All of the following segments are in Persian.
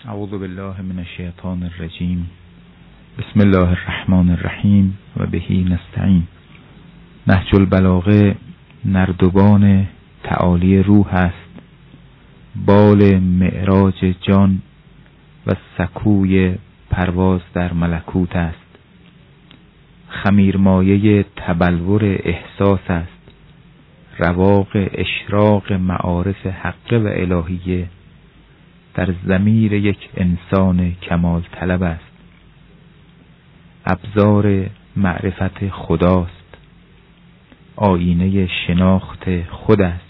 اعوذ بالله من الشیطان الرجیم. بسم الله الرحمن الرحیم و بهی نستعین. نهج البلاغه نردبان تعالی روح است، بال معراج جان و سکوی پرواز در ملکوت است. خمیرمایه تبلور احساس است، رواق اشراق معارف حقه و الهیه در ضمیر یک انسان کمال طلب است. ابزار معرفت خداست، آینه شناخت خود است،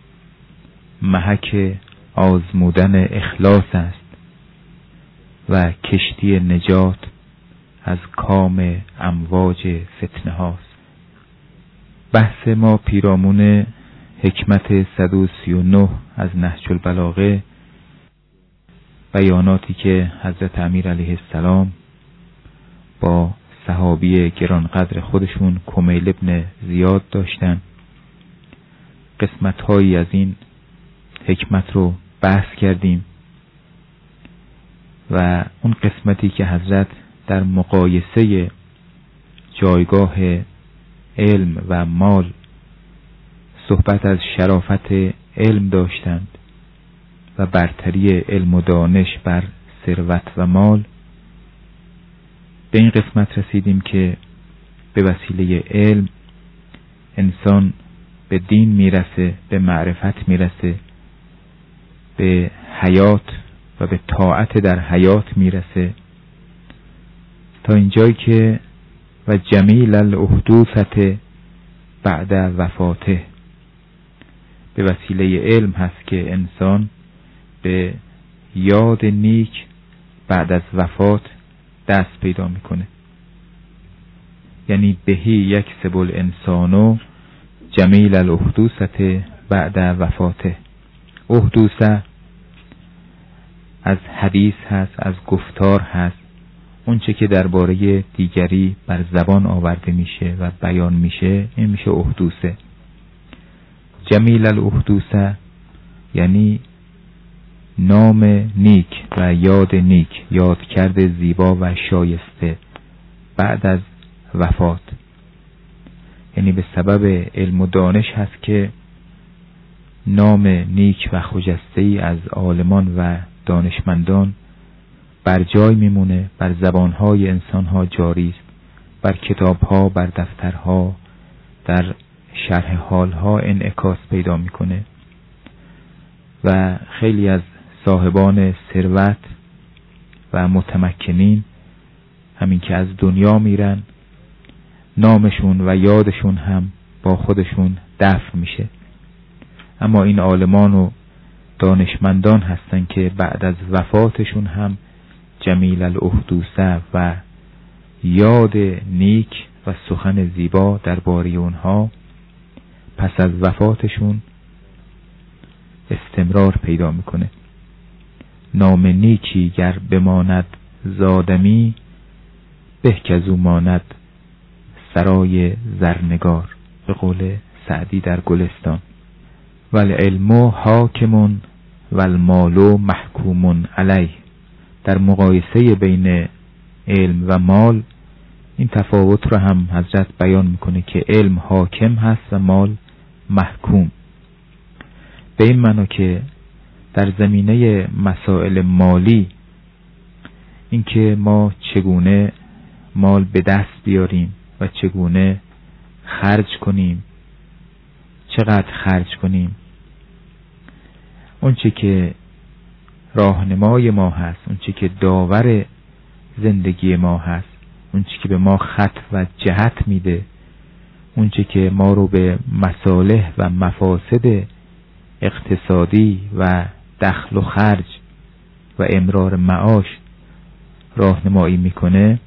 محک آزمودن اخلاص است و کشتی نجات از کام امواج فتنه هاست. بحث ما پیرامون حکمت 139 از نهج البلاغه، بیاناتی که حضرت امیر علیه السلام با صحابی گرانقدر خودشون کمیل ابن زیاد داشتن. قسمت‌هایی از این حکمت رو بحث کردیم و اون قسمتی که حضرت در مقایسه جایگاه علم و مال صحبت از شرافت علم داشتند و برتری علم و دانش بر ثروت و مال، به این قسمت رسیدیم که به وسیله علم انسان به دین میرسه، به معرفت میرسه، به حیات و به طاعت در حیات میرسه، تا اینجایی که و جمیل الاحدوثة بعد وفاته. به وسیله علم هست که انسان به یاد نیک بعد از وفات دست پیدا میکنه. یعنی بهی یک سبل انسانو جمیل الاحدوثة بعد وفاته. احدوثه از حدیث هست، از گفتار هست، اون چه که درباره دیگری بر زبان آورده میشه و بیان میشه، این میشه احدوثه. جمیل الاحدوثه یعنی نام نیک و یاد نیک، یاد کرده زیبا و شایسته بعد از وفات. یعنی به سبب علم و دانش هست که نام نیک و خجسته از عالمان و دانشمندان بر جای میمونه، بر زبانهای انسانها جاری است، بر کتابها، بر دفترها، در شرح حالها انعکاس پیدا میکنه و خیلی از صاحبان ثروت و متمکنین همین که از دنیا میرن، نامشون و یادشون هم با خودشون دفن میشه. اما این عالمان و دانشمندان هستن که بعد از وفاتشون هم جمیل الاحدوثه و یاد نیک و سخن زیبا درباره اونها پس از وفاتشون استمرار پیدا میکنه. نام نیکی گر بماند زادمی، به کزو ماند سرای زرنگار، به قول سعدی در گلستان. والعلم حاکم والمال محکوم علیه. در مقایسه بین علم و مال این تفاوت رو هم حضرت بیان میکنه که علم حاکم هست و مال محکوم. به این معنی که در زمینه مسائل مالی، اینکه ما چگونه مال به دست بیاریم و چگونه خرج کنیم، چقدر خرج کنیم، اون چه که راهنمای ما هست، اون چه که داور زندگی ما هست، اون چه که به ما خط و جهت میده، اون چه که ما رو به مصالح و مفاسد اقتصادی و دخل و خرج و امرار معاش راهنمایی میکنه،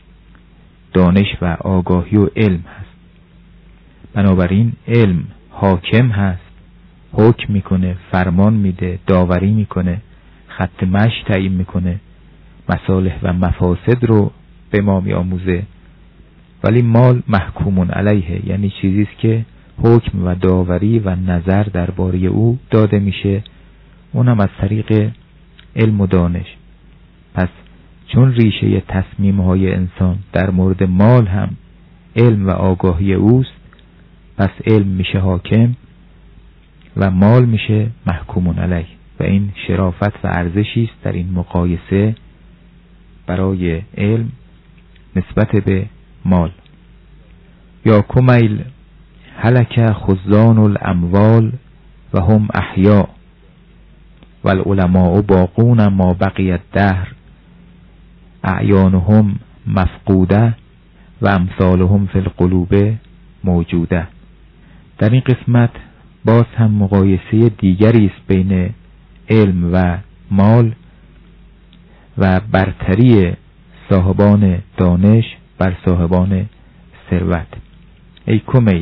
دانش و آگاهی و علم هست. بنابراین علم حاکم هست، حکم میکنه، فرمان میده، داوری میکنه، خط مشی تعیین میکنه، مصالح و مفاسد رو به ما میآموزه. ولی مال محکوم علیه، یعنی چیزیست که حکم و داوری و نظر درباره او داده میشه، اونم از طریق علم و دانش. پس چون ریشه تصمیم‌های انسان در مورد مال هم علم و آگاهی اوست، پس علم میشه حاکم و مال میشه محکوم علیه و این شرافت و ارزشی است در این مقایسه برای علم نسبت به مال. یا کمیل هلک خزان الاموال و هم احیا و العلماء باقون ما بقی الدهر اعیانهم مفقوده و امثالهم فی القلوب موجوده. در این قسمت باز هم مقایسه دیگری است بین علم و مال و برتری صاحبان دانش بر صاحبان ثروت. ای کمیل،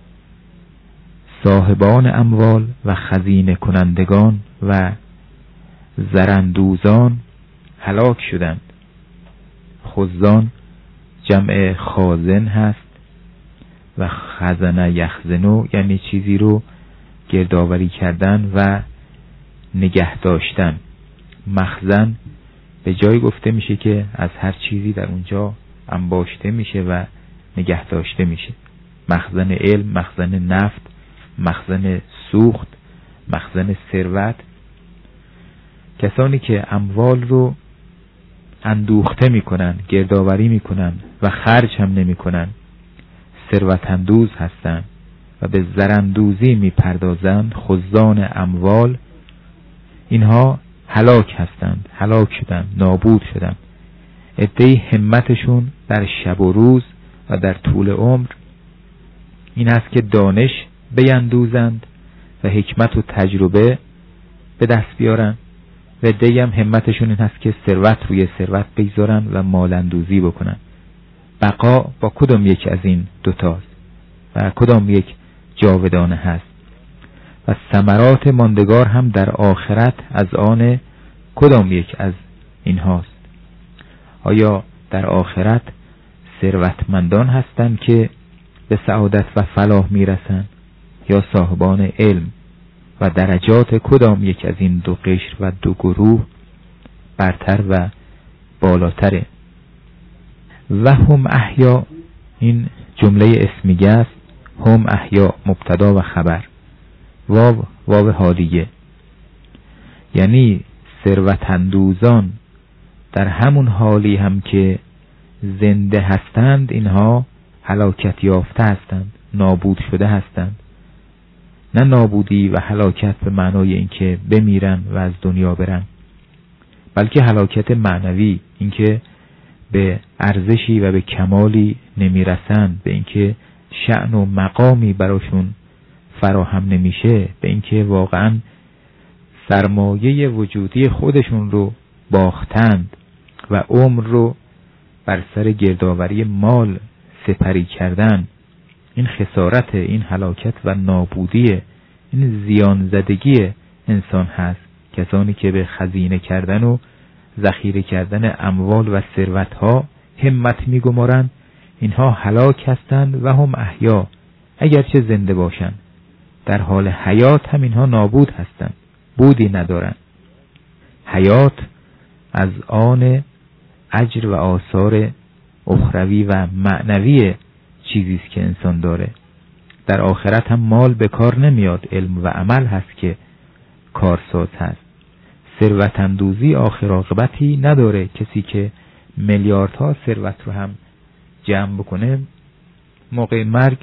صاحبان اموال و خزینه کنندگان و زراندوزان هلاک شدند. خزان جمع خازن هست و خزنه یخزنو یعنی چیزی رو گردآوری کردن و نگه داشتن. مخزن به جای گفته میشه که از هر چیزی در اونجا انباشته میشه و نگه داشته میشه. مخزن علم، مخزن نفت، مخزن سوخت، مخزن ثروت. کسانی که اموال رو اندوخته میکنن، گردآوری میکنن و خرج هم نمیکنن ثروت اندوز هستند و به زراندوزی میپردازند. خزان اموال اینها هلاک هستند، هلاک شدند، نابود شدند. عده‌ای همتشون در شب و روز و در طول عمر این است که دانش بیندوزند و حکمت و تجربه به دست بیارن و عده‌ای هم همتشون این است که ثروت روی ثروت بگذارن و مالندوزی بکنن. بقا با کدام یک از این دوتاست و کدام یک جاودانه هست و ثمرات ماندگار هم در آخرت از آن کدام یک از این هاست؟ آیا در آخرت ثروتمندان هستند که به سعادت و فلاح میرسند یا صاحبان علم؟ و درجات کدام یک از این دو قشر و دو گروه برتر و بالاتره؟ و هم احیا این جمله اسمیه است. هم احیا مبتدا و خبر، واو حالیه، یعنی ثروتاندوزان در همون حالی هم که زنده هستند اینها هلاکت یافته هستند، نابود شده هستند. نه نابودی و هلاکت به معنای اینکه بمیرن و از دنیا برن، بلکه هلاکت معنوی، اینکه به ارزشی و به کمالی نمیرسند، به اینکه شأن و مقامی براشون فراهم نمیشه، به اینکه واقعا سرمایه وجودی خودشون رو باختند و عمر رو بر سر گردآوری مال سپری کردن. این خسارت، این هلاکت و نابودی، این زیان زدگی انسان هست. کسانی که به خزینه کردن و ذخیره کردن اموال و ثروت ها همت میگمارند، اینها هلاک هستند و هم احیا، اگرچه زنده باشند در حال حیات هم اینها نابود هستند، بودی ندارند. حیات از آن اجر و آثار اخروی و معنوی چیزی است که انسان داره. در آخرت هم مال به کار نمیاد، علم و عمل هست که کارساز هست. ثروت اندوزی آخر عاقبتی نداره. کسی که میلیاردها ثروت رو هم جمع بکنه، موقع مرگ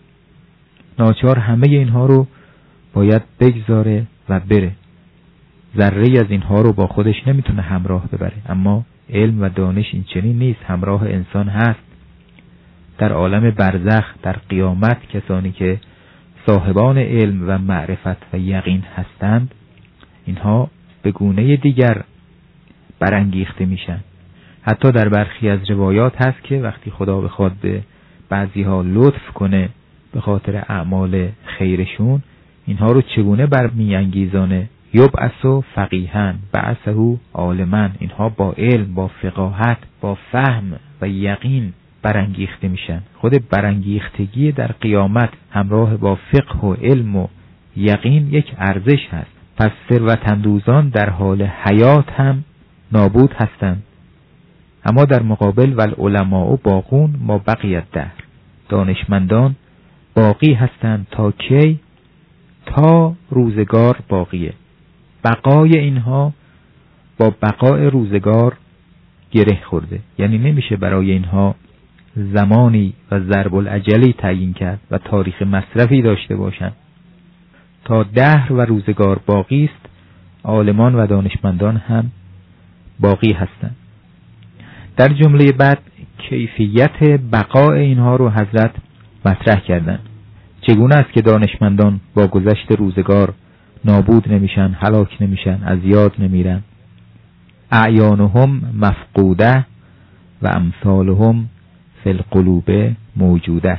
ناچار همه اینها رو باید بگذاره و بره. ذره از اینها رو با خودش نمیتونه همراه ببره. اما علم و دانش این چنین نیست، همراه انسان هست. در عالم برزخ، در قیامت، کسانی که صاحبان علم و معرفت و یقین هستند، اینها به گونه دیگر برانگیخته میشن. حتی در برخی از روایات هست که وقتی خدا بخواد به بعضی ها لطف کنه به خاطر اعمال خیرشون، اینها رو چگونه برمیانگیزانه؟ یبعث فقیهن بعثه عالمن. اینها با علم، با فقاهت، با فهم و یقین برانگیخته میشن. خود برانگیختگی در قیامت همراه با فقه و علم و یقین یک ارزش هست. پس ثروتاندوزان در حال حیات هم نابود هستند. اما در مقابل والعلماء باقون ما بقیت دهر، دانشمندان باقی هستند تا کی؟ تا روزگار باقیه. بقای اینها با بقای روزگار گره خورده، یعنی نمیشه برای اینها زمانی و ضرب الاجلی تعیین کرد و تاریخ مصرفی داشته باشند. تا دهر و روزگار باقی است، عالمان و دانشمندان هم باقی هستند. در جمله بعد کیفیت بقای اینها رو حضرت مطرح کردند. چگونه است که دانشمندان با گذشت روزگار نابود نمیشن، هلاک نمیشن، از یاد نمیرن. اعیانهم مفقوده و امثالهم فی القلوب موجوده.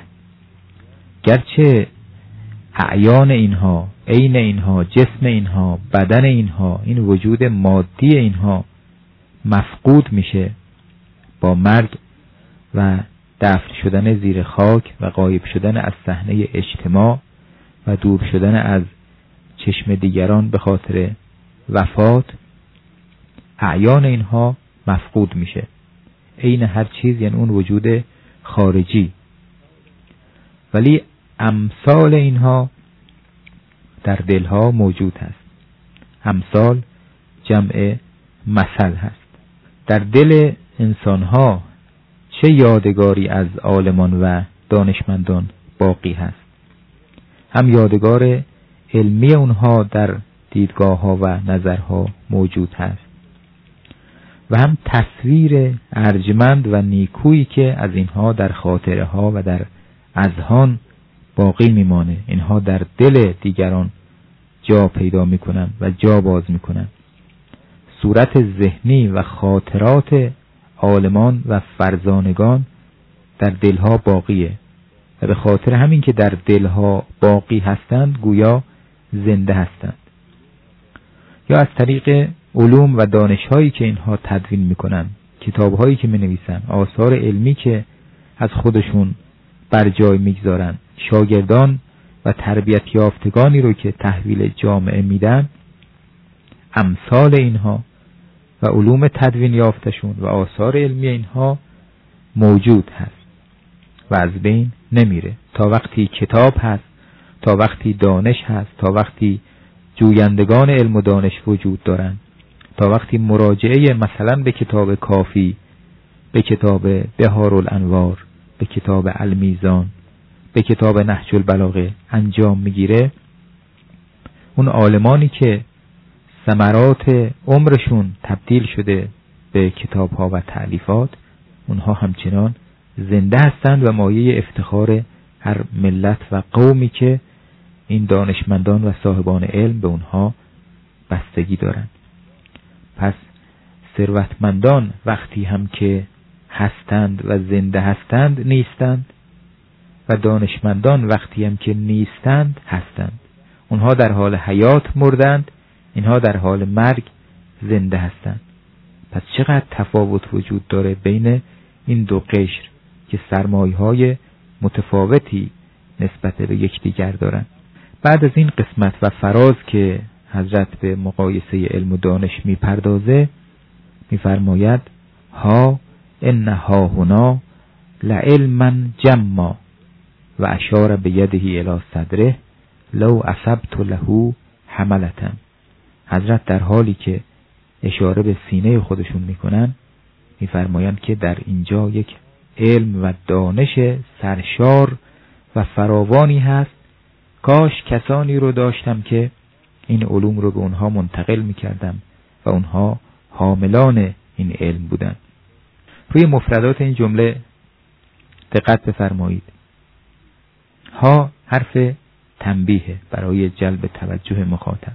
گرچه اعیان اینها، عین اینها، جسم اینها، بدن اینها، این وجود مادی اینها مفقود میشه با مرگ و دفن شدن زیر خاک و غایب شدن از صحنه اجتماع و دور شدن از چشم دیگران به خاطر وفات، اعیان اینها مفقود میشه، عین هر چیز، یعنی اون وجود خارجی. ولی امثال اینها در دلها موجود هست. امثال جمع مثل هست. در دل انسانها چه یادگاری از عالمان و دانشمندان باقی هست؟ هم یادگار علمی اونها در دیدگاه ها و نظرها موجود هست و هم تصویر ارجمند و نیکویی که از اینها در خاطره ها و در اذهان باقی میمانه. اینها در دل دیگران جا پیدا میکنن و جا باز میکنن. صورت ذهنی و خاطرات عالمان و فرزانگان در دلها باقیه و به خاطر همین که در دلها باقی هستند گویا زنده هستند. یا از طریق علوم و دانش‌هایی که اینها تدوین میکنن، کتاب‌هایی که می‌نویسن، آثار علمی که از خودشون بر جای میگذارن، شاگردان و تربیت یافتگانی رو که تحویل جامعه میدن، امثال اینها و علوم تدوین یافتشون و آثار علمی اینها موجود هست و از بین نمیره. تا وقتی کتاب هست، تا وقتی دانش هست، تا وقتی جویندگان علم و دانش وجود دارن، تا وقتی مراجعه مثلا به کتاب کافی، به کتاب بهارالانوار، به کتاب المیزان، به کتاب نهج البلاغه انجام میگیره، اون عالمانی که ثمرات عمرشون تبدیل شده به کتاب‌ها و تألیفات، اونها همچنان زنده هستند و مایه افتخار هر ملت و قومی که این دانشمندان و صاحبان علم به اونها بستگی دارند. پس ثروتمندان وقتی هم که هستند و زنده هستند نیستند و دانشمندان وقتی هم که نیستند هستند. اونها در حال حیات مردند، اینها در حال مرگ زنده هستند. پس چقدر تفاوت وجود داره بین این دو قشر که سرمایه‌های متفاوتی نسبت به یکدیگر دارند. بعد از این قسمت و فراز که حضرت به مقایسه علم و دانش میپردازه، میفرماید ها ان ها هنا لعلما جما و اشار به یده الی صدره لو اصبت له حملتن. حضرت در حالی که اشاره به سینه خودشون میکنن میفرمایند که در اینجا یک علم و دانش سرشار و فراوانی هست. کاش کسانی رو داشتم که این علوم رو به اونها منتقل میکردم و اونها حاملان این علم بودن. روی مفردات این جمله دقت بفرمایید. ها حرف تنبیه برای جلب توجه مخاطب.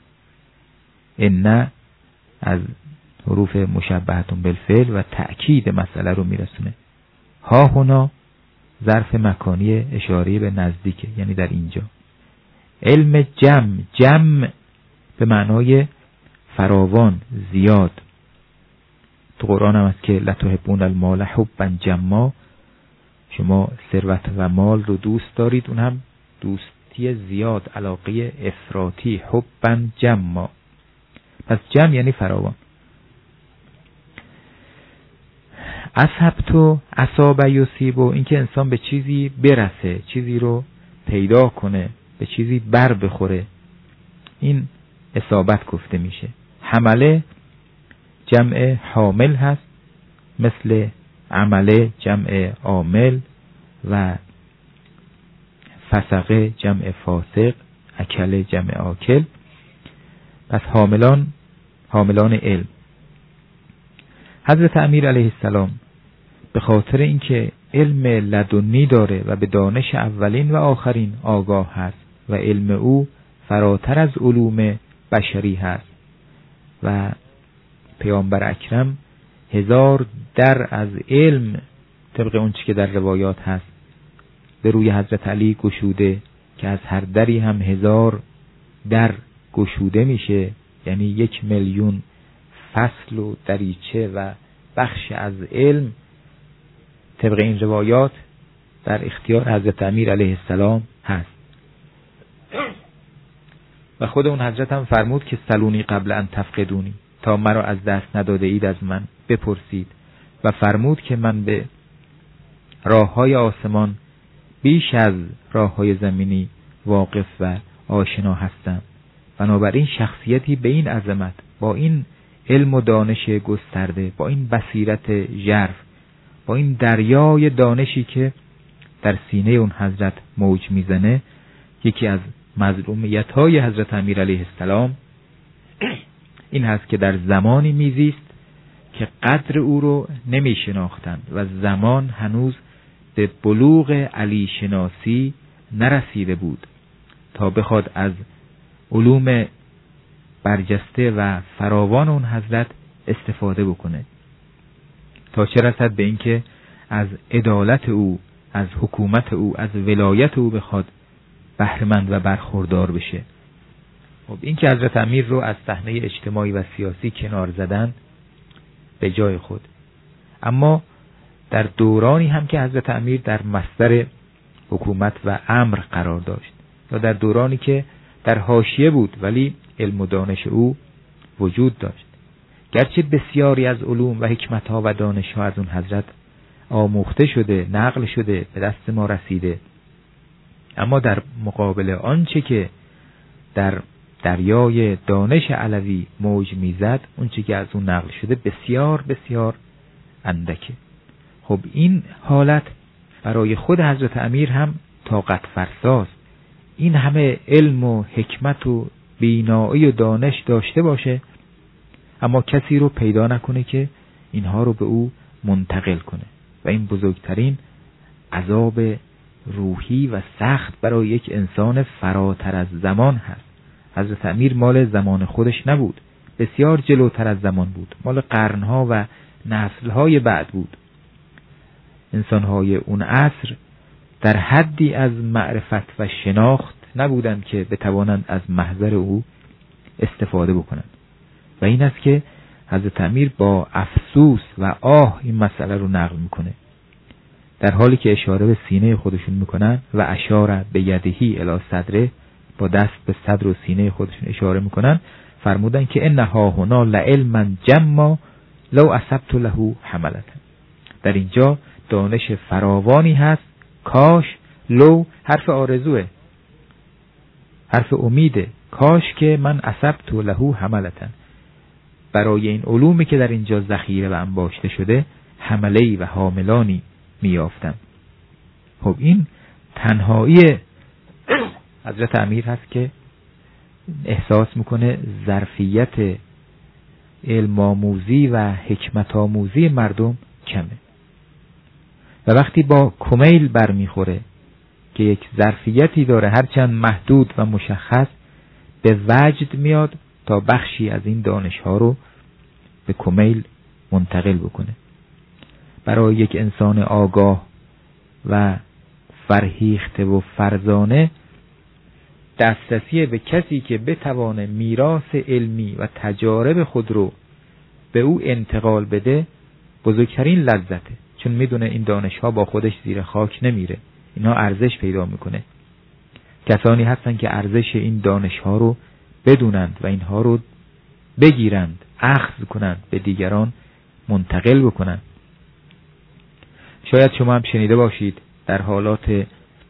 ان از حروف مشبهتون بالفعل و تأکید مسئله رو میرسونه. ها هنا ظرف مکانی اشاره به نزدیکه، یعنی در اینجا. علم جمع به معنای فراوان، زیاد. تو قرآن هم هست که لتحبون المال حبا جما، شما ثروت و مال رو دوست دارید، اون هم دوستی زیاد، علاقه افراطی، حبا جما. پس جمع یعنی فراوان. اصحبتو اصاب یصیبو، این که انسان به چیزی برسه، چیزی رو پیدا کنه، به چیزی بر بخوره، این اصابت گفته میشه. حمله جمع حامل هست، مثل عمله جمع عامل و فسقه جمع فاسق، اکله جمع آکل. پس حاملان علم. حضرت امیر علیه السلام به خاطر اینکه علم لدنی داره و به دانش اولین و آخرین آگاه هست و علم او فراتر از علوم بشری هست و پیامبر اکرم 1000 در از علم طبق اون چی که در روایات هست به روی حضرت علی گشوده که از هر دری هم 1000 در گشوده میشه، یعنی 1,000,000 فصل و دریچه و بخش از علم طبق این روایات در اختیار حضرت امیر علیه السلام هست. و خود اون حضرت هم فرمود که سلونی قبل ان تفقدونی، تا مرا از دست نداده اید از من بپرسید. و فرمود که من به راههای آسمان بیش از راههای زمینی واقف و آشنا هستم. بنابراین شخصیتی به این عظمت، با این علم و دانش گسترده، با این بصیرت ژرف، با این دریای دانشی که در سینه اون حضرت موج میزنه، یکی از مظلومیت‌های حضرت امیر علیه السلام این هست که در زمانی میزیست که قدر او رو نمی شناختند و زمان هنوز به بلوغ علی شناسی نرسیده بود تا بخواد از علوم برجسته و فراوان اون حضرت استفاده بکنه، تا چه رسد به اینکه از عدالت او، از حکومت او، از ولایت او بخواد بهره‌مند و برخوردار بشه. خب این که حضرت امیر رو از صحنه اجتماعی و سیاسی کنار زدن به جای خود، اما در دورانی هم که حضرت امیر در مصدر حکومت و امر قرار داشت یا در دورانی که در حاشیه بود ولی علم و دانش او وجود داشت، گرچه بسیاری از علوم و حکمت‌ها و دانش‌ها از اون حضرت آموخته شده، نقل شده، به دست ما رسیده، اما در مقابل آنچه که در دریای دانش علوی موج میزد، اونچه که از اون نقل شده بسیار بسیار اندکه. خب این حالت برای خود حضرت امیر هم طاقت فرساست. این همه علم و حکمت و بینایی و دانش داشته باشه اما کسی رو پیدا نکنه که اینها رو به او منتقل کنه، و این بزرگترین عذاب روحی و سخت برای یک انسان فراتر از زمان هست. حضرت امیر مال زمان خودش نبود، بسیار جلوتر از زمان بود، مال قرنها و نسلهای بعد بود. انسانهای اون عصر در حدی از معرفت و شناخت نبودند که بتوانند از محضر او استفاده بکنند. و این است که حضرت امیر با افسوس و آه این مسئله رو نقل میکنه، در حالی که اشاره به سینه خودشون میکنن و اشاره به یدهی الی صدره، با دست به صدر و سینه خودشون اشاره میکنن، فرمودن که انها هنا لعلما جما لو اصبت له حملة. در اینجا دانش فراوانی هست، کاش، لو حرف آرزوه، حرف امیده، کاش که من اصبت له حملة، برای این علومی که در اینجا ذخیره و انباشته شده حمله‌ای و حاملانی میافتم. خب این تنهایی حضرت امیر هست که احساس میکنه ظرفیت علم آموزی و حکمت آموزی مردم کمه، و وقتی با کمیل برمیخوره که یک ظرفیتی داره هرچند محدود و مشخص، به وجد میاد تا بخشی از این دانش‌ها رو به کمیل منتقل بکنه. برای یک انسان آگاه و فرهیخته و فرزانه دسترسی به کسی که بتوانه میراث علمی و تجارب خود رو به او انتقال بده بزرگترین لذته، چون میدونه این دانش‌ها با خودش زیر خاک نمیره، اینا ارزش پیدا میکنه. کسانی هستن که ارزش این دانش‌ها رو بدونند و اینها رو بگیرند، اخذ کنند، به دیگران منتقل بکنند. شاید شما هم شنیده باشید در حالات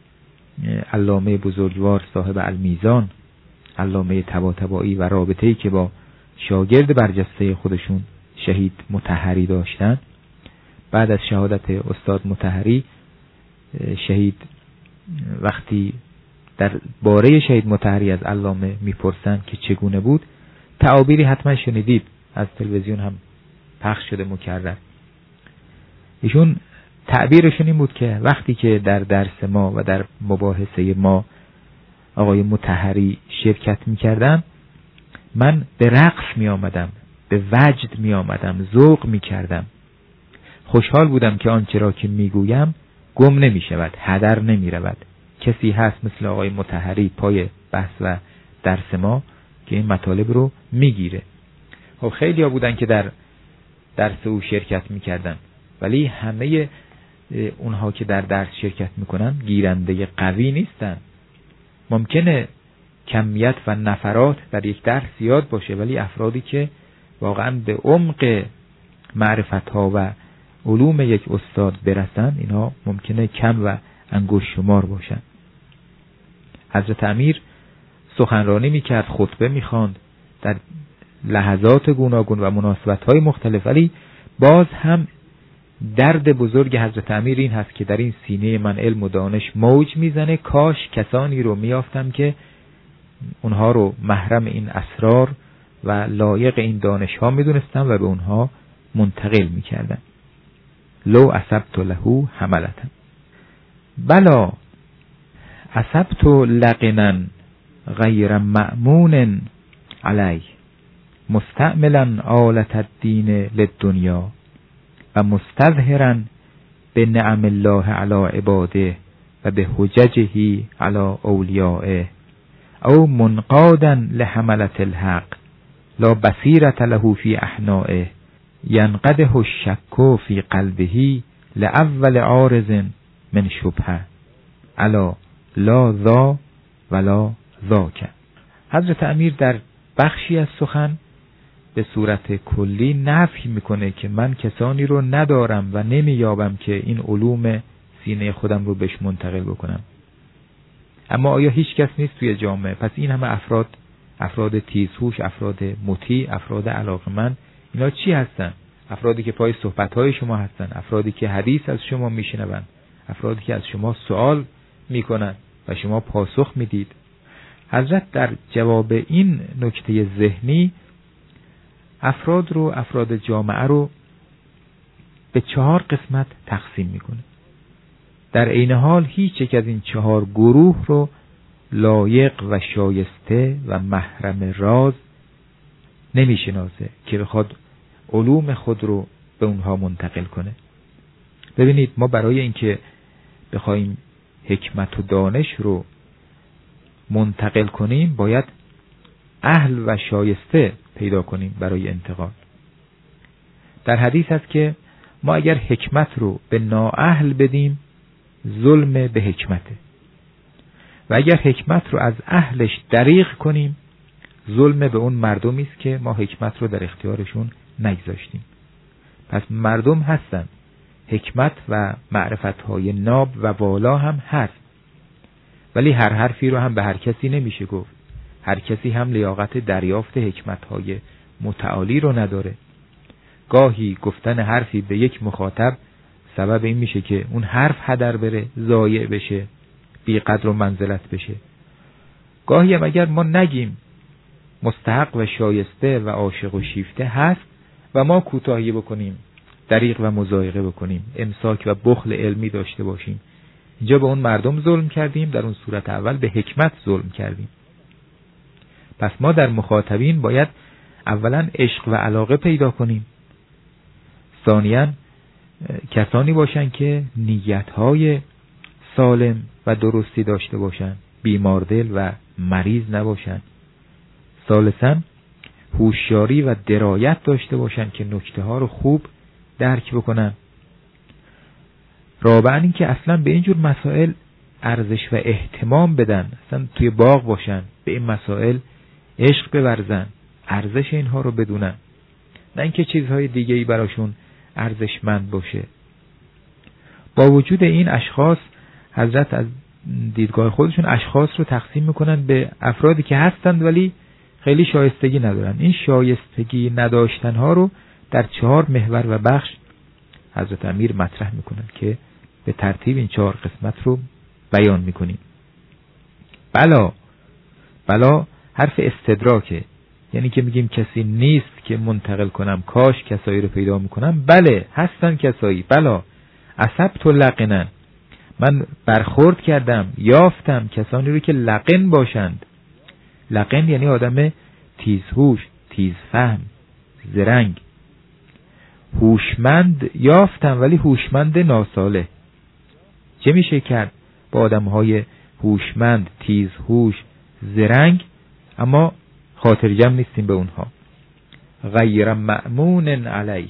علامه بزرگوار صاحب المیزان، علامه طباطبایی و رابطه‌ای که با شاگرد برجسته خودشون شهید مطهری داشتن، بعد از شهادت استاد مطهری شهید وقتی در باره شهید مطهری از علامه میپرسن که چگونه بود، تعابیری حتما شنیدید، از تلویزیون هم پخش شده مکرر. ایشون تعبیرشون این بود که وقتی که در درس ما و در مباحثه ما آقای مطهری شرکت میکردم، من به رقص می آمدم، به وجد می آمدم، ذوق می کردم. خوشحال بودم که آنچه را که می گویم گم نمی شود، هدر نمی رود. کسی هست مثل آقای مطهری پای بحث و درس ما که این مطالب رو می گیره. خب خیلی ها بودن که در درس او شرکت می کردن، ولی همه اونها که در درس شرکت می کنن گیرنده قوی نیستن. ممکنه کمیت و نفرات در یک درس زیاد باشه، ولی افرادی که واقعا به عمق معرفت ها و علوم یک استاد برسن، اینها ممکنه کم و انگشت شمار باشن. حضرت امیر سخنرانی میکرد، خطبه میخواند در لحظات گوناگون و مناسبت های مختلف، ولی باز هم درد بزرگ حضرت امیر این هست که در این سینه من علم و دانش موج میزنه، کاش کسانی رو میافتم که اونها رو محرم این اسرار و لایق این دانش ها میدونستم و به اونها منتقل میکردم. لو اصبت له حملتن بلا اصبت لقنا غیر مأمون علی مستعملا آلة الدین للدنیا و مستظهرا به نعم الله علی عباده و به حججه علی اولیائه او منقادا لحملة الحق لا بصیرة له فی احنائه ینقده الشک فی قلبه لأول عارض من شبهه الا لا ذا ولا ذاک. حضرت امیر در بخشی از سخن به صورت کلی نفی میکنه که من کسانی رو ندارم و نمییابم که این علوم سینه خودم رو بهش منتقل بکنم. اما آیا هیچ کس نیست توی جامعه؟ پس این همه افراد تیزهوش، افراد مطیع، افراد علاقمند، اینا چی هستن؟ افرادی که پای صحبت‌های شما هستن، افرادی که حدیث از شما میشنون، افرادی که از شما سوال میکنن و شما پاسخ میدید. حضرت در جواب این نکته ذهنی افراد جامعه رو به 4 قسمت تقسیم میکنه. در عین حال هیچ یک از این 4 گروه رو لایق و شایسته و محرم راز نمیشناسه که بخواد علوم خود رو به اونها منتقل کنه. ببینید، ما برای اینکه بخوایم حکمت و دانش رو منتقل کنیم باید اهل و شایسته پیدا کنیم برای انتقال. در حدیث هست که ما اگر حکمت رو به نااهل بدیم ظلم به حکمته و اگر حکمت رو از اهلش دریغ کنیم ظلم به اون مردمی است که ما حکمت رو در اختیارشون نگذاشتیم. پس مردم هستن، حکمت و معرفت‌های ناب و والا هم هست، ولی هر حرفی رو هم به هر کسی نمیشه گفت. هر کسی هم لیاقت دریافت حکمت‌های متعالی رو نداره. گاهی گفتن حرفی به یک مخاطب سبب این میشه که اون حرف هدر بره، ضایع بشه، بی قدر و منزلت بشه. گاهی هم اگر ما نگیم مستحق و شایسته و عاشق و شیفته هست و ما کوتاهی بکنیم، دریغ و مضایقه بکنیم، امساک و بخل علمی داشته باشیم، اینجا به اون مردم ظلم کردیم، در اون صورت اول به حکمت ظلم کردیم. پس ما در مخاطبین باید اولا عشق و علاقه پیدا کنیم، ثانیاً کسانی باشن که نیت‌های سالم و درستی داشته باشن، بیماردل و مریض نباشن، ثالثاً هوشیاری و درایت داشته باشن که نکته‌ها رو خوب درک بکنن، رابعاً این که اصلا به اینجور مسائل ارزش و اهتمام بدن، اصلا توی باغ باشن به این مسائل عشق بورزن، ارزش اینها رو بدونن، نه اینکه چیزهای دیگه‌ای براشون ارزشمند باشه. با وجود این اشخاص حضرت از دیدگاه خودشون اشخاص رو تقسیم میکنن به افرادی که هستند ولی خیلی شایستگی ندارن. این شایستگی نداشتنها رو در 4 محور و بخش حضرت امیر مطرح میکنن که به ترتیب این 4 قسمت رو بیان میکنیم. بلا حرف استدراکه، یعنی که میگیم کسی نیست که منتقل کنم، کاش کسایی رو پیدا میکنم. بله هستن کسایی، بلا اصبت لقنن، من برخورد کردم، یافتم کسانی رو که لقن باشند. لقن یعنی آدم تیزهوش، تیزفهم، زرنگ. هوشمند یافتم ولی هوشمند ناصالح. چه میشه کرد با آدمهای هوشمند، تیزهوش، زرنگ اما خاطرجم نیستیم به اونها؟ غیر مأمون علیه.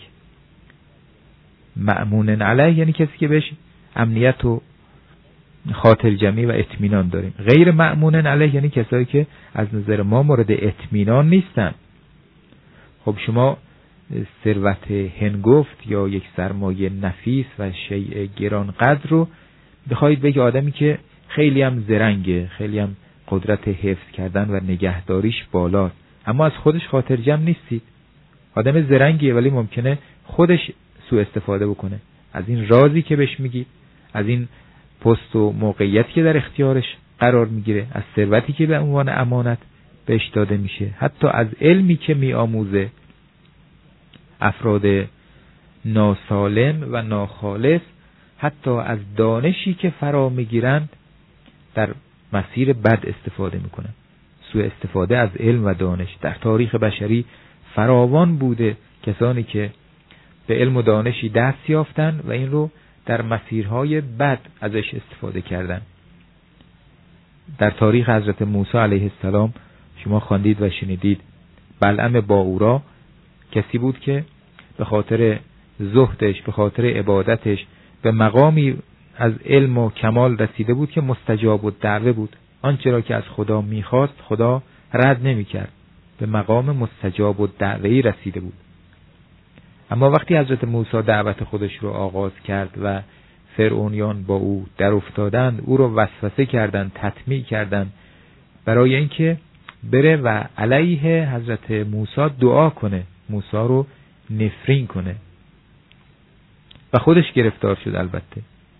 مأمون علیه یعنی کسی که بهش امنیت و خاطرجمی و اطمینان داریم. غیر مأمون علیه یعنی کسایی که از نظر ما مورد اطمینان نیستن. خب شما ثروت هنگفت یا یک سرمایه نفیس و شیء گرانقدر رو بخواید بگی آدمی که خیلی هم زرنگه، خیلی هم قدرت حفظ کردن و نگهداریش بالاست، اما از خودش خاطرجم نیستید. آدم زرنگیه ولی ممکنه خودش سوء استفاده بکنه از این رازی که بهش میگید، از این پست و موقعیتی که در اختیارش قرار میگیره، از ثروتی که به عنوان امانت بهش داده میشه، حتی از علمی که میآموزه. افراد ناسالم و ناخالص حتی از دانشی که فرا میگیرند در مسیر بد استفاده میکنن. سوء استفاده از علم و دانش در تاریخ بشری فراوان بوده، کسانی که به علم و دانشی دست یافتن و این رو در مسیرهای بد ازش استفاده کردن. در تاریخ حضرت موسی علیه السلام شما خواندید و شنیدید بلعم باورا کسی بود که به خاطر زهدش، به خاطر عبادتش به مقامی از علم و کمال رسیده بود که مستجاب الدعوه بود. آنچه را که از خدا میخواست خدا رد نمیکرد، به مقام مستجاب الدعوه‌ای رسیده بود. اما وقتی حضرت موسی دعوت خودش رو آغاز کرد و فرعونیان با او در افتادند، او رو وسوسه کردند، تطمیع کردند برای اینکه بره و علیه حضرت موسی دعا کنه، موسی رو نفرین کنه و خودش گرفتار شد. البته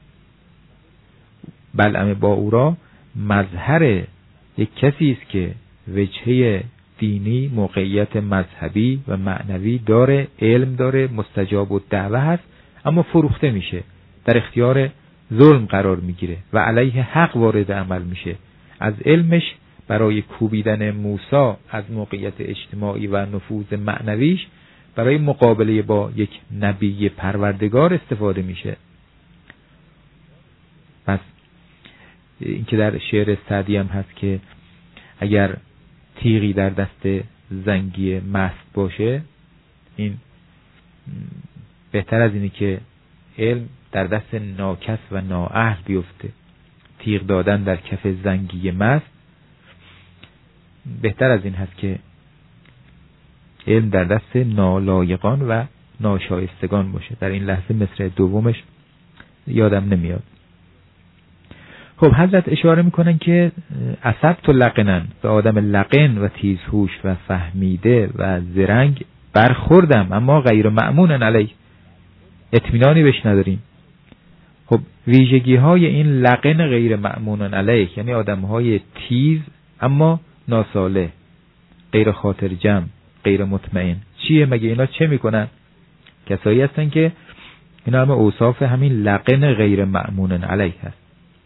بلعم باورا مظهر یک کسی است که وجهه دینی، موقعیت مذهبی و معنوی داره، علم داره، مستجاب الدعوه هست، اما فروخته میشه، در اختیار ظلم قرار میگیره و علیه حق وارد عمل میشه. از علمش برای کوبیدن موسی از موقعیت اجتماعی و نفوذ معنویش برای مقابله با یک نبی پروردگار استفاده میشه. پس این که در شعر سعدی هم هست که اگر تیغی در دست زنگی مست باشه، این بهتر از اینه که علم در دست ناکس و نااهل بیفته. تیغ دادن در کف زنگی مست بهتر از این هست که علم در دست نالایقان و ناشایستگان باشه. در این لحظه مصرع دومش یادم نمیاد. خب حضرت اشاره میکنن که اصبت لقنن، به آدم لقن و تیزهوش و فهمیده و زرنگ برخوردم، اما غیر مأمون علیه، اطمینانی بهش نداریم. خب ویژگی های این لقن غیر مأمون علیه یعنی آدم های تیز اما ناصالح، غیر خاطرجم، غیر مطمئن. چیه مگه اینا چه میکنن؟ کسایی هستن که اینا همه اوصاف همین لقن غیر مأمون علیه هست.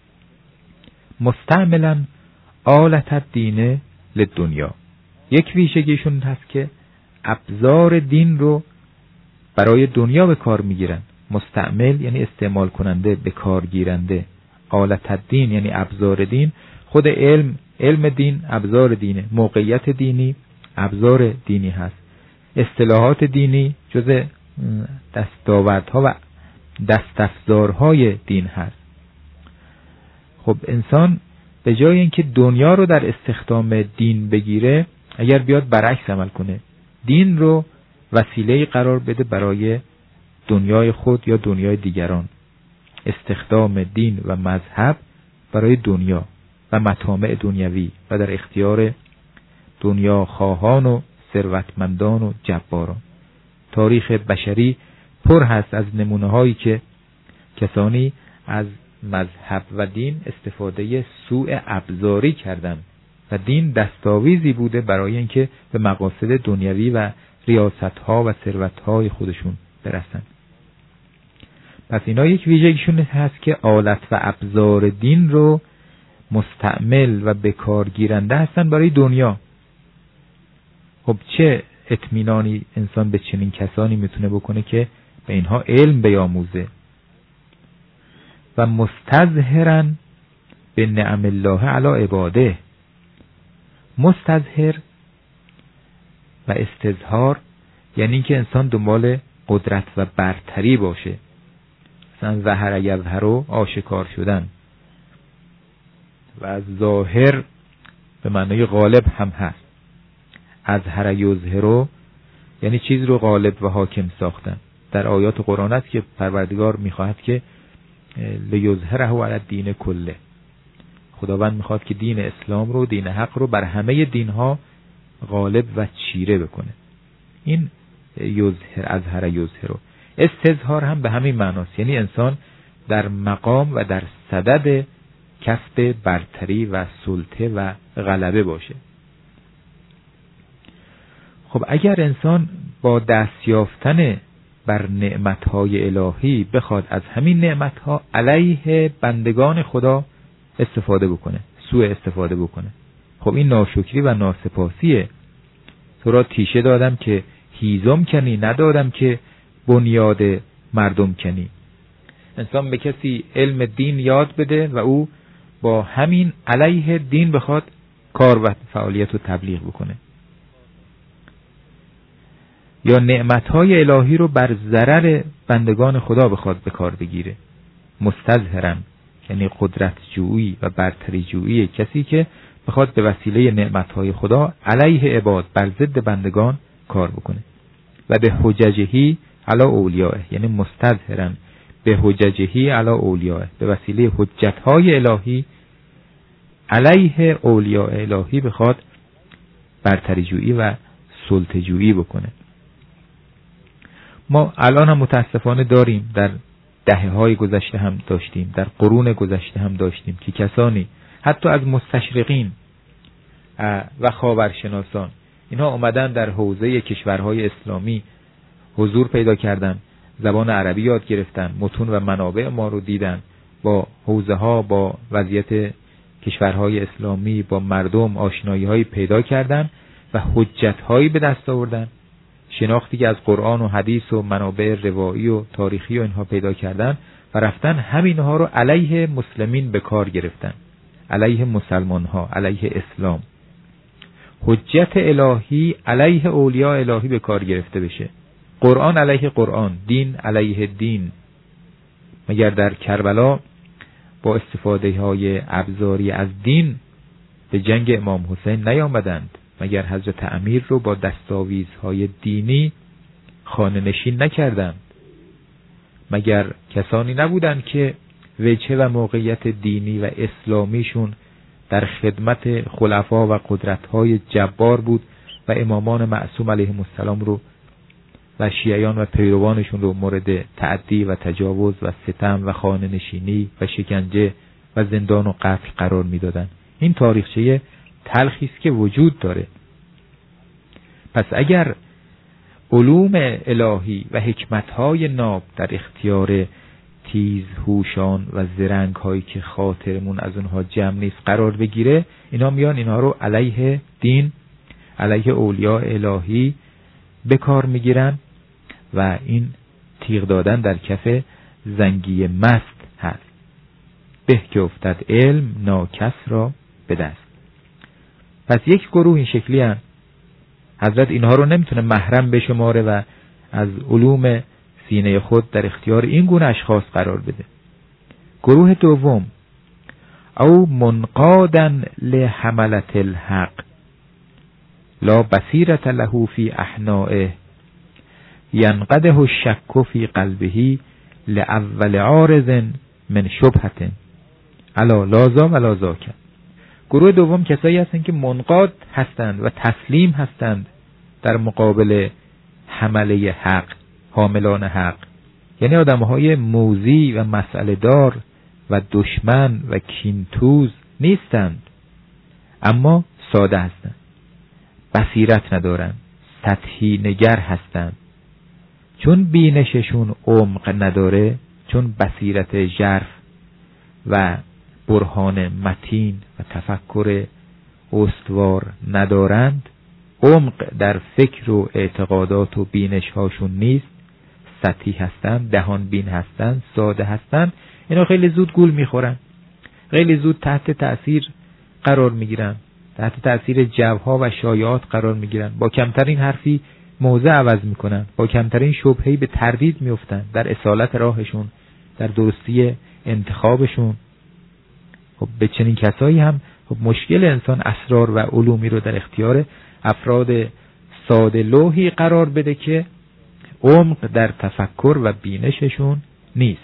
مستعملا آلت الدین للدنیا، یک ویژگیشون هست که ابزار دین رو برای دنیا به کار میگیرن. مستعمل یعنی استعمال کننده، به کار گیرنده. آلت الدین یعنی ابزار دین. خود علم دین ابزار دینه، موقعیت دینی ابزار دینی هست، اصطلاحات دینی جز دستاوردها و دستافزارهای دین هست. خب انسان به جای اینکه دنیا رو در استخدام دین بگیره، اگر بیاد برعکس عمل کنه، دین رو وسیله قرار بده برای دنیای خود یا دنیای دیگران، استخدام دین و مذهب برای دنیا و مطامع دنیوی و در اختیار دنیا خواهان و ثروتمندان و جباران. تاریخ بشری پر هست از نمونه هایی که کسانی از مذهب و دین استفاده سوء ابزاری کردند و دین دستاویزی بوده برای اینکه به مقاصد دنیوی و ریاست‌ها و ثروت‌های خودشون برسند. پس اینا یک ویژگیشون هست که آلت و ابزار دین رو مستعمل و به کار گیرنده هستن برای دنیا. خب چه اطمینانی انسان به چنین کسانی میتونه بکنه که به اینها علم بیاموزه و مستظهرا به نعم الله علی عباده. مستظهر و استظهار یعنی که انسان دنبال قدرت و برتری باشه. مثلا ظهر یظهر آشکار شدن و از ظاهر به معنای غالب هم هست. اظهر یظهر یعنی چیز رو غالب و حاکم ساختن. در آیات قرآن است که پروردگار میخواهد که لیظهره علی الدین کله. خداوند میخواد که دین اسلام رو، دین حق رو بر همه دینها غالب و چیره بکنه. این یظهر، اظهر یظهر. استظهار هم به همین معناست، یعنی انسان در مقام و در صدد کسب برتری و سلطه و غلبه باشه. خب اگر انسان با دست یافتن بر نعمتهای الهی بخواد از همین نعمتها علیه بندگان خدا استفاده بکنه، سوء استفاده بکنه، خب این ناشکری و ناسپاسیه. تو را تیشه دادم که هیزم کنی، ندادم که بنیاد مردم کنی. انسان به کسی علم دین یاد بده و او با همین علیه دین بخواد کار و فعالیت و تبلیغ بکنه، یا نعمتهای الهی رو بر ضرر بندگان خدا بخواد به کار بگیره. مستظهرن یعنی قدرت جویی و برتری جویی کسی که بخواد به وسیله نعمتهای خدا علیه عباد بر ضد بندگان کار بکنه. و به حججهی علی اولیائه، یعنی مستظهرن به حججهی علی اولیائه، به وسیله حجتهای الهی علیه اولیاء الهی بخواد برتری جویی و سلطه جویی بکنه. ما الان هم متاسفانه داریم، در دهه‌های گذشته هم داشتیم، در قرون گذشته هم داشتیم که کسانی حتی از مستشرقین و خاورشناسان اینها اومدن در حوزه کشورهای اسلامی حضور پیدا کردن، زبان عربی یاد گرفتن، متون و منابع ما رو دیدن، با حوزه ها، با وضعیت کشورهای اسلامی، با مردم آشنایی های پیدا کردن و حجت هایی به دست آوردن، شناختی که از قرآن و حدیث و منابع روایی و تاریخی و اینها پیدا کردن و رفتن همینها رو علیه مسلمین به کار گرفتن، علیه مسلمان ها، علیه اسلام. حجت الهی علیه اولیاء الهی به کار گرفته بشه، قرآن علیه قرآن، دین علیه دین. مگر در کربلا با استفاده های ابزاری از دین به جنگ امام حسین نیامدند؟ مگر حضرت امیر رو با دستاویزهای دینی خانه نشین نکردند؟ مگر کسانی نبودند که وجهه و موقعیت دینی و اسلامیشون در خدمت خلفا و قدرت‌های جبار بود و امامان معصوم علیهم السلام رو و شیعیان و پیروانشون رو مورد تعدی و تجاوز و ستم و خانه نشینی و شکنجه و زندان و قتل قرار میدادن؟ این تاریخچه تلخی است که وجود داره. پس اگر علوم الهی و حکمت‌های ناب در اختیار تیزهوشان و زرنگ‌هایی که خاطرمون از اونها جمع نیست قرار بگیره، اینا میان اینها رو علیه دین، علیه اولیاء الهی به کار میگیرن و این تیغ دادن در کف زنگی مست هست. به که افتد علم ناکس را به دست. پس یک گروه این شکلی هست، حضرت اینها رو نمیتونه محرم بشماره و از علوم سینه خود در اختیار این گونه اشخاص قرار بده. گروه دوم، او منقادن لحملت الحق لا بصیرت له فی احنائه ینقده الشک فی قلبه لاول عارض من شبهة الا لازا و لازاکه. گروه دوم کسایی هستند که منقاد هستند و تسلیم هستند در مقابل حمله حق، حاملان حق، یعنی آدمهای موذی و مسئله دار و دشمن و کینتوز نیستند، اما ساده هستند، بصیرت ندارند، سطحی نگر هستند. چون بینششون عمق نداره، چون بصیرت ژرف و برهان متین و تفکر استوار ندارند، عمق در فکر و اعتقادات و بینش هاشون نیست، سطحی هستند، دهان بین هستند، ساده هستند، اینا خیلی زود گول میخورن، خیلی زود تحت تأثیر قرار میگیرن، تحت تأثیر جوها و شایعات قرار میگیرن، با کمترین حرفی موضع عوض میکنن، با کمترین شبهه‌ای به تردید میفتن در اصالت راهشون، در درستی انتخابشون. خب به چنین کسایی هم خب مشکل انسان اسرار و علومی رو در اختیار افراد ساده لوحی قرار بده که عمق در تفکر و بینششون نیست.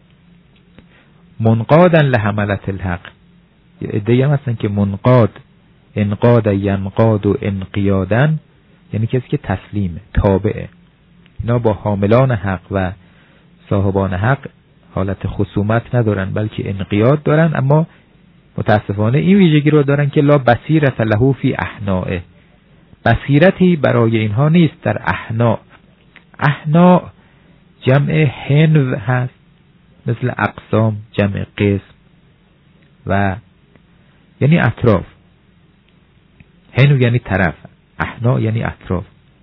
منقادا لحملت الحق، یه عده‌ای هم هستن که منقاد، انقاد ینقاد و انقیادن، یعنی کسی که تسلیمه، تابعه. اینا با حاملان حق و صاحبان حق حالت خصومت ندارن، بلکه انقیاد دارن، اما متاسفانه این ویژگی رو دارن که لا بصیرت له فی احنائه، بصیرتی برای اینها نیست در احنا. احنا جمع حنو هست، مثل اقسام جمع قسم و یعنی اطراف. حنو یعنی طرف، احنا یعنی اطراف.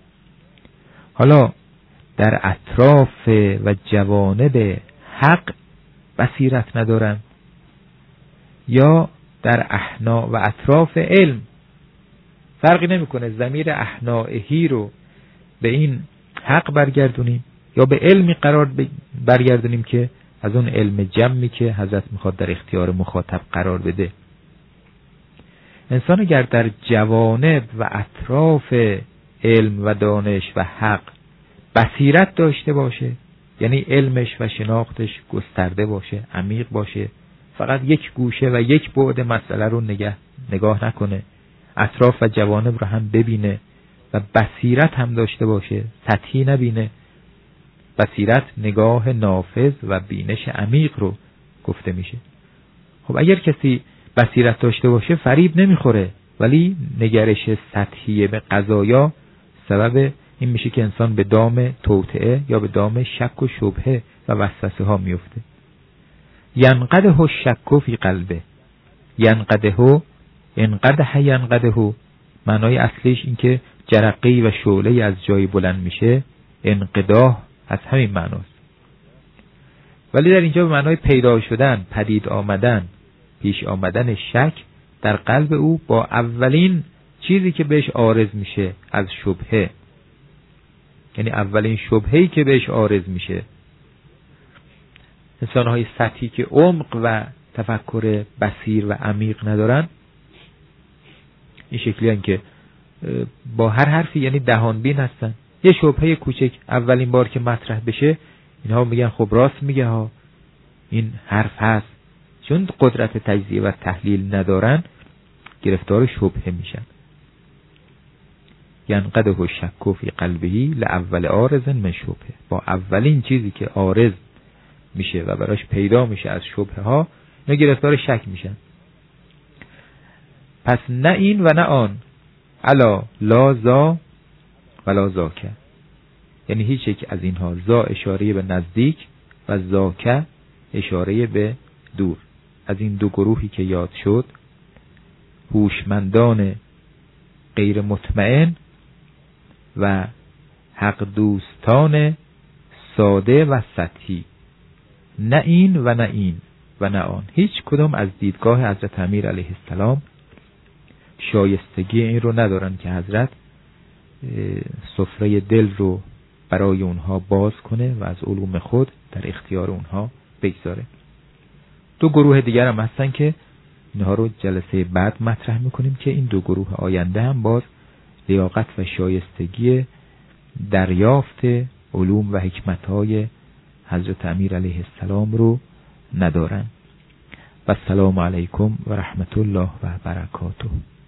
حالا در اطراف و جوانب حق بصیرت ندارن، یا در احنا و اطراف علم. فرقی نمیکنه ضمیر احنائهی رو به این حق برگردونیم یا به علمی قرار برگردونیم که از اون علم جمعی که حضرت میخواد در اختیار مخاطب قرار بده. انسان اگر در جوانب و اطراف علم و دانش و حق بصیرت داشته باشه، یعنی علمش و شناختش گسترده باشه، عمیق باشه، فقط یک گوشه و یک بعد مسئله رو نگاه نکنه، اطراف و جوانب رو هم ببینه و بصیرت هم داشته باشه، سطحی نبینه. بصیرت نگاه نافذ و بینش عمیق رو گفته میشه. خب اگر کسی بصیرت داشته باشه فریب نمیخوره، ولی نگرش سطحی به قضایا سبب این میشه که انسان به دام توطئه یا به دام شک و شبهه و وسوسه ها میفته. ینقده الشک فی قلبه، ینقده انقده ینقده، معنای اصلیش این که جرقه‌ای و شعله‌ای از جای بلند میشه، انقداح از همین معناست. ولی در اینجا به معنای پیدا شدن، پدید آمدن، پیش آمدن شک در قلب او با اولین چیزی که بهش عارض میشه از شبهه، یعنی اولین شبهه‌ای که بهش عارض میشه. انسان‌های سطحی که عمق و تفکر بصیر و عمیق ندارن این شکلی هستن که با هر حرفی یعنی دهانبین هستن. یه شبهه کوچک اولین بار که مطرح بشه اینها میگن خب راست میگه ها، این حرف هست. چون قدرت تجزیه و تحلیل ندارن گرفتار شبهه میشن. ینقده الشک فی قلبه لاول عارض من شبهه، با اولین چیزی که عارض میشه و براش پیدا میشه از شبهه ها اینا گرفتار شک میشن. پس نه این و نه آن، الا لا زا ولا زاکه، یعنی هیچ یک از اینها، زا اشاره به نزدیک و زاکه اشاره به دور. از این دو گروهی که یاد شد، هوشمندان غیر مطمئن و حق دوستان ساده و سطحی، نه این و نه این و نه آن، هیچ کدام از دیدگاه حضرت امیر علیه السلام شایستگی این رو ندارن که حضرت سفره دل رو برای اونها باز کنه و از علوم خود در اختیار اونها بگذاره. دو گروه دیگر هم هستن که اینها رو جلسه بعد مطرح میکنیم که این دو گروه آینده هم باز لیاقت و شایستگی دریافت علوم و حکمتهای حضرت امیر علیه السلام رو ندارند. و السلام علیکم و رحمت الله و برکاته.